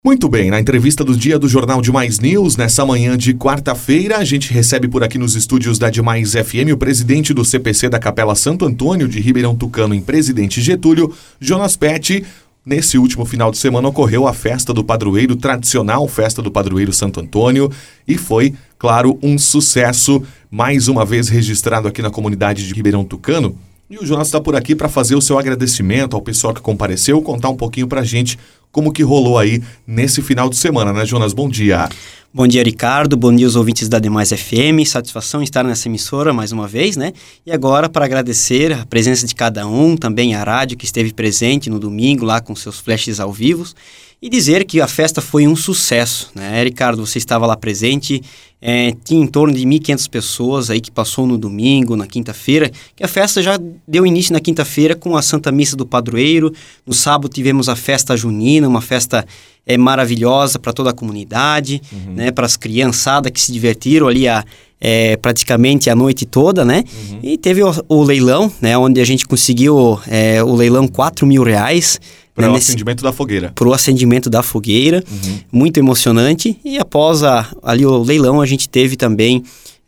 Muito bem, na entrevista do dia do Jornal Demais News, nessa manhã de quarta-feira, a gente recebe por aqui nos estúdios da Demais FM o presidente do CPC da Capela Santo Antônio de Ribeirão Tucano, em Presidente Getúlio, Jonas Petti. Nesse último final de semana ocorreu a festa do padroeiro, tradicional festa do padroeiro Santo Antônio, e foi, claro, um sucesso, mais uma vez registrado aqui na comunidade de Ribeirão Tucano. E o Jonas está por aqui para fazer o seu agradecimento ao pessoal que compareceu, contar um pouquinho para a gente como que rolou aí nesse final de semana, né, Jonas? Bom dia. Bom dia, Ricardo. Bom dia aos ouvintes da Demais FM. Satisfação em estar nessa emissora mais uma vez, né? E agora, para agradecer a presença de cada um, também a rádio que esteve presente no domingo lá com seus flashes ao vivo, e dizer que a festa foi um sucesso, né? Ricardo, você estava lá presente, tinha em torno de 1.500 pessoas aí que passou no domingo, na quinta-feira, que a festa já deu início na quinta-feira com a Santa Missa do Padroeiro. No sábado tivemos a festa junina, uma festa maravilhosa para toda a comunidade, né? Para as criançadas que se divertiram ali praticamente a noite toda, né? E teve o leilão, né? Onde a gente conseguiu o leilão R$4.000, para o acendimento da fogueira. Para o acendimento da fogueira, muito emocionante. E após ali o leilão, a gente teve também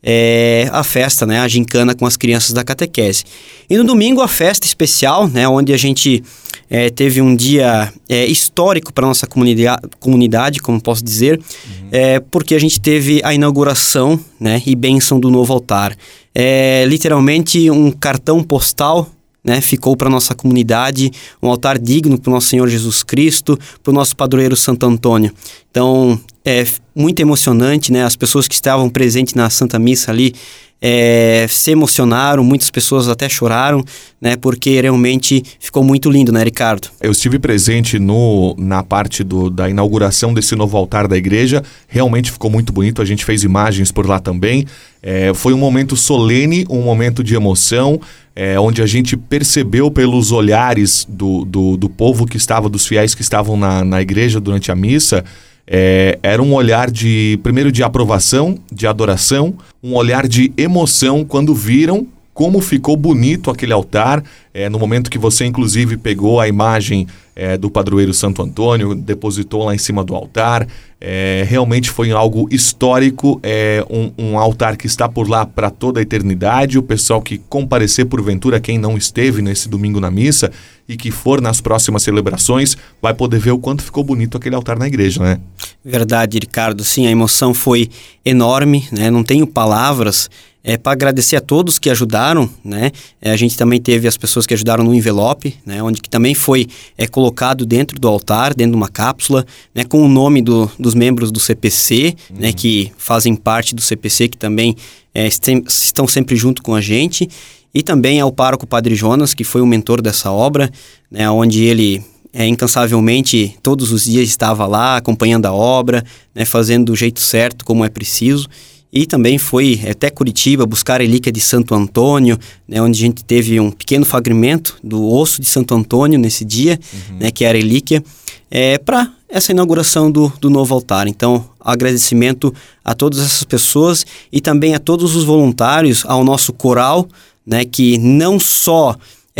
a festa, né, a gincana com as crianças da catequese. E no domingo, a festa especial, né, onde a gente teve um dia histórico para a nossa comunidade, como posso dizer, porque a gente teve a inauguração, né, e bênção do novo altar. Literalmente um cartão postal, né, ficou para a nossa comunidade, um altar digno para o nosso Senhor Jesus Cristo, para o nosso padroeiro Santo Antônio. Então, muito emocionante, né? As pessoas que estavam presentes na Santa Missa ali se emocionaram, muitas pessoas até choraram, né? Porque realmente ficou muito lindo, né, Ricardo? Eu estive presente na parte da inauguração desse novo altar da igreja, realmente ficou muito bonito, a gente fez imagens por lá também. Foi um momento solene, um momento de emoção, onde a gente percebeu pelos olhares do povo que estava, dos fiéis que estavam na igreja durante a missa, era um olhar primeiro de aprovação, de adoração, um olhar de emoção quando viram como ficou bonito aquele altar, no momento que você inclusive pegou a imagem do padroeiro Santo Antônio, depositou lá em cima do altar. Realmente foi algo histórico, um altar que está por lá para toda a eternidade. O pessoal que comparecer porventura, quem não esteve nesse domingo na missa e que for nas próximas celebrações, vai poder ver o quanto ficou bonito aquele altar na igreja, né? Verdade, Ricardo. Sim, a emoção foi enorme, né? Não tenho palavras para agradecer a todos que ajudaram, né? A gente também teve as pessoas que ajudaram no envelope, né? Onde que também foi colocado dentro do altar, dentro de uma cápsula, né? Com o nome dos membros do CPC, né? Que fazem parte do CPC, que também estão sempre junto com a gente. E também ao pároco Padre Jonas, que foi o mentor dessa obra, né? Onde ele incansavelmente todos os dias estava lá acompanhando a obra, né? Fazendo do jeito certo, como é preciso. E também foi até Curitiba buscar a relíquia de Santo Antônio, né, onde a gente teve um pequeno fragmento do osso de Santo Antônio nesse dia, né, que é a relíquia, para essa inauguração do novo altar. Então, agradecimento a todas essas pessoas e também a todos os voluntários, ao nosso coral, né, que não só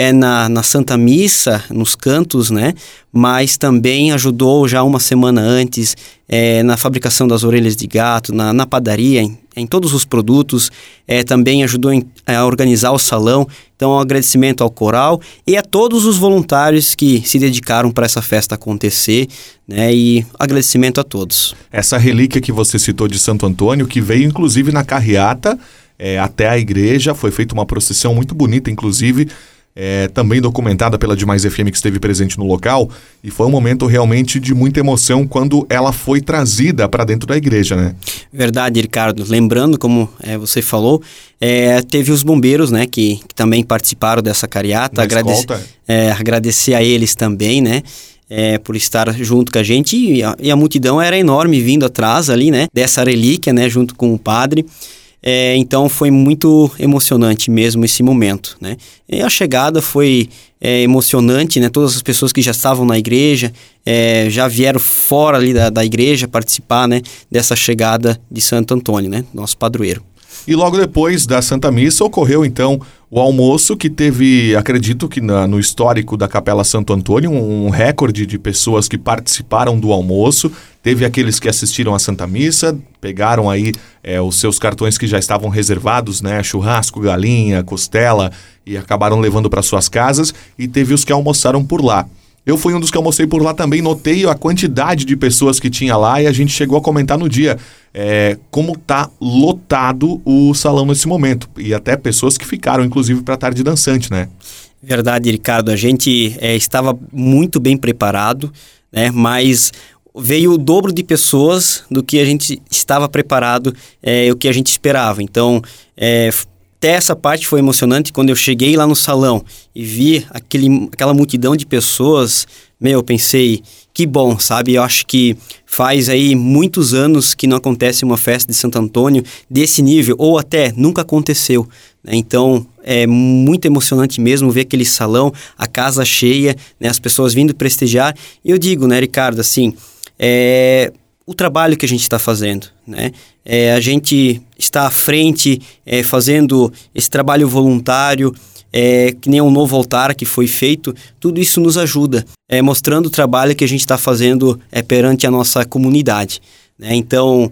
na Santa Missa, nos cantos, né? Mas também ajudou já uma semana antes na fabricação das orelhas de gato, na padaria, em todos os produtos. Também ajudou a organizar o salão. Então, um agradecimento ao coral e a todos os voluntários que se dedicaram para essa festa acontecer, né? E agradecimento a todos. Essa relíquia que você citou de Santo Antônio, que veio inclusive na carreata até a igreja, foi feita uma procissão muito bonita, inclusive, também documentada pela Demais FM, que esteve presente no local, e foi um momento realmente de muita emoção quando ela foi trazida para dentro da igreja, né? Verdade, Ricardo. Lembrando, como você falou, teve os bombeiros, né, que também participaram dessa carreata. Agradecer a eles também, né? Por estar junto com a gente, e a multidão era enorme vindo atrás ali, né, dessa relíquia, né, junto com o padre. Então foi muito emocionante mesmo esse momento, né? E a chegada foi emocionante, né? Todas as pessoas que já estavam na igreja já vieram fora ali da igreja participar, né, dessa chegada de Santo Antônio, né, nosso padroeiro. E logo depois da Santa Missa ocorreu então o almoço, que teve, acredito que no histórico da Capela Santo Antônio, um recorde de pessoas que participaram do almoço. Teve aqueles que assistiram à Santa Missa, pegaram aí os seus cartões que já estavam reservados, né? Churrasco, galinha, costela, e acabaram levando para suas casas. E teve os que almoçaram por lá. Eu fui um dos que almocei por lá também, notei a quantidade de pessoas que tinha lá e a gente chegou a comentar no dia como tá lotado o salão nesse momento. E até pessoas que ficaram, inclusive, para a tarde dançante, né? Verdade, Ricardo. A gente estava muito bem preparado, né? Mas veio o dobro de pessoas do que a gente estava preparado, o que a gente esperava. Então, até essa parte foi emocionante. Quando eu cheguei lá no salão e vi aquela multidão de pessoas, eu pensei, que bom, sabe? Eu acho que faz aí muitos anos que não acontece uma festa de Santo Antônio desse nível, ou até nunca aconteceu, né? Então, é muito emocionante mesmo ver aquele salão, a casa cheia, né? As pessoas vindo prestigiar. E eu digo, né, Ricardo, assim, o trabalho que a gente está fazendo, né? A gente está à frente fazendo esse trabalho voluntário, que nem um novo altar que foi feito, tudo isso nos ajuda, mostrando o trabalho que a gente está fazendo perante a nossa comunidade, né? Então,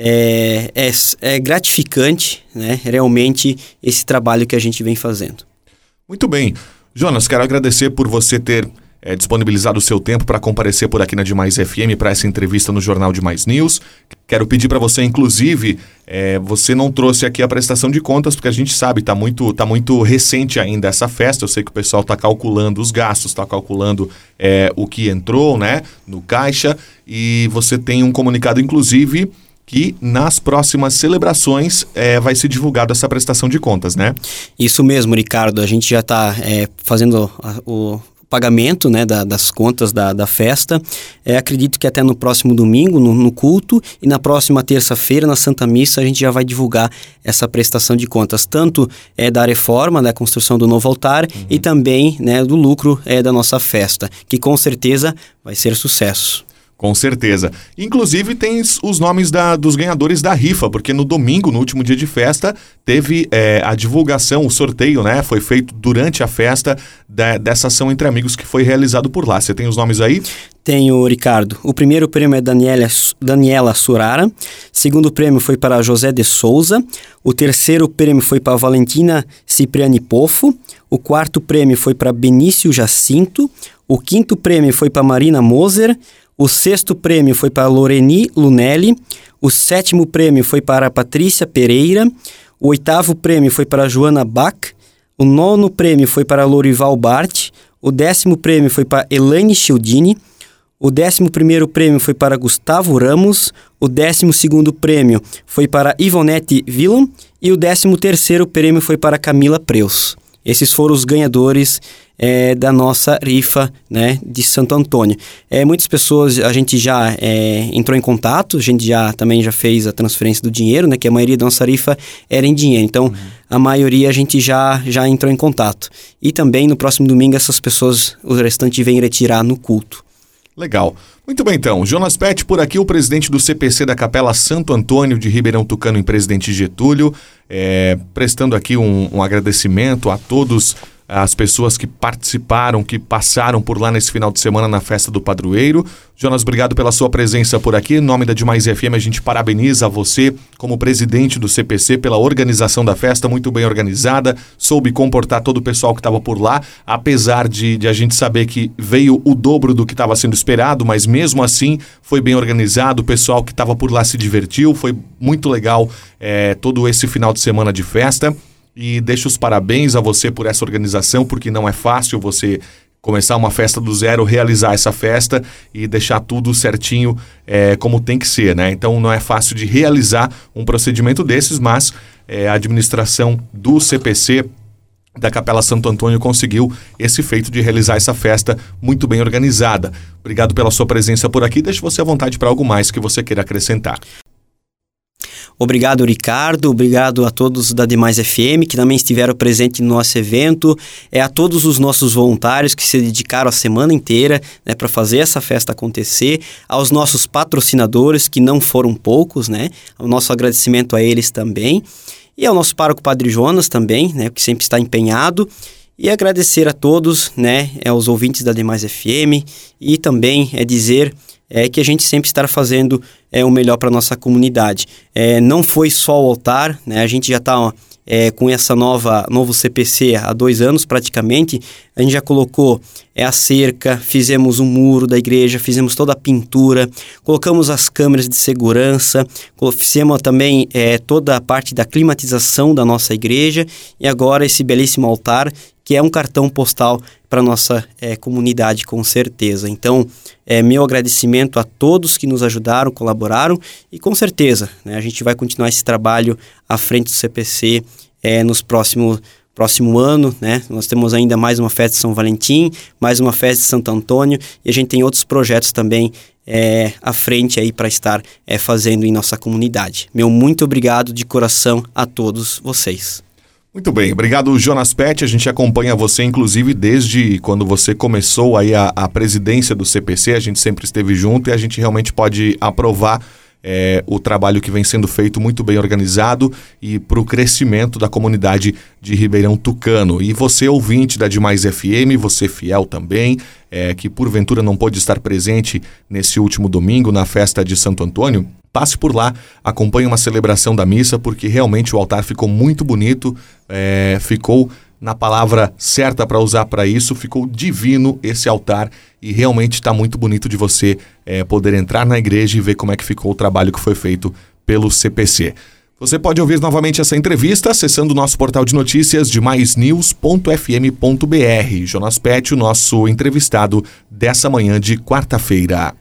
é gratificante, né, realmente, esse trabalho que a gente vem fazendo. Muito bem. Jonas, quero agradecer por você ter disponibilizado o seu tempo para comparecer por aqui na Demais FM para essa entrevista no Jornal Demais News. Quero pedir para você, inclusive, você não trouxe aqui a prestação de contas, porque a gente sabe, tá muito recente ainda essa festa. Eu sei que o pessoal está calculando os gastos, está calculando o que entrou, né, no caixa, e você tem um comunicado, inclusive, que nas próximas celebrações vai ser divulgada essa prestação de contas, né? Isso mesmo, Ricardo. A gente já está fazendo o pagamento, né, das contas da festa. Acredito que até no próximo domingo, no culto, e na próxima terça-feira, na Santa Missa, a gente já vai divulgar essa prestação de contas, tanto da reforma, da construção do novo altar, e também, né, do lucro da nossa festa, que com certeza vai ser sucesso. Com certeza. Inclusive tem os nomes dos ganhadores da rifa, porque no domingo, no último dia de festa, teve a divulgação, o sorteio, né? Foi feito durante a festa dessa ação entre amigos que foi realizado por lá. Você tem os nomes aí? Tenho, Ricardo. O primeiro prêmio é Daniela Surara. Segundo prêmio foi para José de Souza. O terceiro prêmio foi para Valentina Cipriani Pofo. O quarto prêmio foi para Benício Jacinto. O quinto prêmio foi para Marina Moser. O sexto prêmio foi para Loreni Lunelli. O sétimo prêmio foi para Patrícia Pereira. O oitavo prêmio foi para Joana Bach. O nono prêmio foi para Lorival Bart. O 10º prêmio foi para Elaine Childini. O 11º prêmio foi para Gustavo Ramos. O 12º prêmio foi para Ivonete Villam. E o 13º prêmio foi para Camila Preus. Esses foram os ganhadores da nossa rifa, né, de Santo Antônio. Muitas pessoas, a gente já entrou em contato, a gente também já fez a transferência do dinheiro, né, que a maioria da nossa rifa era em dinheiro. Então, a maioria a gente já entrou em contato. E também, no próximo domingo, essas pessoas, o restante, vêm retirar no culto. Legal. Muito bem, então. Jonas Pet por aqui, o presidente do CPC da Capela Santo Antônio de Ribeirão Tucano, em Presidente Getúlio, prestando aqui um agradecimento a todos as pessoas que participaram, que passaram por lá nesse final de semana na festa do padroeiro. Jonas, obrigado pela sua presença por aqui. Em nome da Demais FM, a gente parabeniza você como presidente do CPC pela organização da festa, muito bem organizada, soube comportar todo o pessoal que estava por lá, apesar de a gente saber que veio o dobro do que estava sendo esperado, mas mesmo assim foi bem organizado, o pessoal que estava por lá se divertiu, foi muito legal todo esse final de semana de festa. E deixo os parabéns a você por essa organização, porque não é fácil você começar uma festa do zero, realizar essa festa e deixar tudo certinho como tem que ser, né? Então não é fácil de realizar um procedimento desses, mas a administração do CPC da Capela Santo Antônio conseguiu esse feito de realizar essa festa muito bem organizada. Obrigado pela sua presença por aqui, deixo você à vontade para algo mais que você queira acrescentar. Obrigado, Ricardo. Obrigado a todos da Demais FM que também estiveram presentes no nosso evento. A todos os nossos voluntários que se dedicaram a semana inteira, né, para fazer essa festa acontecer. Aos nossos patrocinadores, que não foram poucos, né? O nosso agradecimento a eles também. E ao nosso pároco Padre Jonas também, né, que sempre está empenhado. E agradecer a todos, né, aos ouvintes da Demais FM, e também dizer que a gente sempre está fazendo o melhor para a nossa comunidade. Não foi só o altar, né, a gente já está com essa novo CPC há 2 anos praticamente. A gente já colocou a cerca, fizemos um muro da igreja, fizemos toda a pintura, colocamos as câmeras de segurança, fizemos também toda a parte da climatização da nossa igreja, e agora esse belíssimo altar, que é um cartão postal para a nossa comunidade, com certeza. Então, meu agradecimento a todos que nos ajudaram, colaboraram, e com certeza, né, a gente vai continuar esse trabalho à frente do CPC nos próximo ano, né? Nós temos ainda mais uma festa de São Valentim, mais uma festa de Santo Antônio, e a gente tem outros projetos também à frente aí para estar fazendo em nossa comunidade. Meu muito obrigado de coração a todos vocês. Muito bem, obrigado Jonas Pet. A gente acompanha você inclusive desde quando você começou aí a presidência do CPC, a gente sempre esteve junto e a gente realmente pode aprovar o trabalho que vem sendo feito muito bem organizado e para o crescimento da comunidade de Ribeirão Tucano. E você, ouvinte da Demais FM, você fiel também, que porventura não pôde estar presente nesse último domingo na festa de Santo Antônio, passe por lá, acompanhe uma celebração da missa, porque realmente o altar ficou muito bonito, ficou na palavra certa para usar para isso, ficou divino esse altar, e realmente está muito bonito de você poder entrar na igreja e ver como é que ficou o trabalho que foi feito pelo CPC. Você pode ouvir novamente essa entrevista acessando o nosso portal de notícias demaisnews.fm.br. Jonas Pet, o nosso entrevistado dessa manhã de quarta-feira.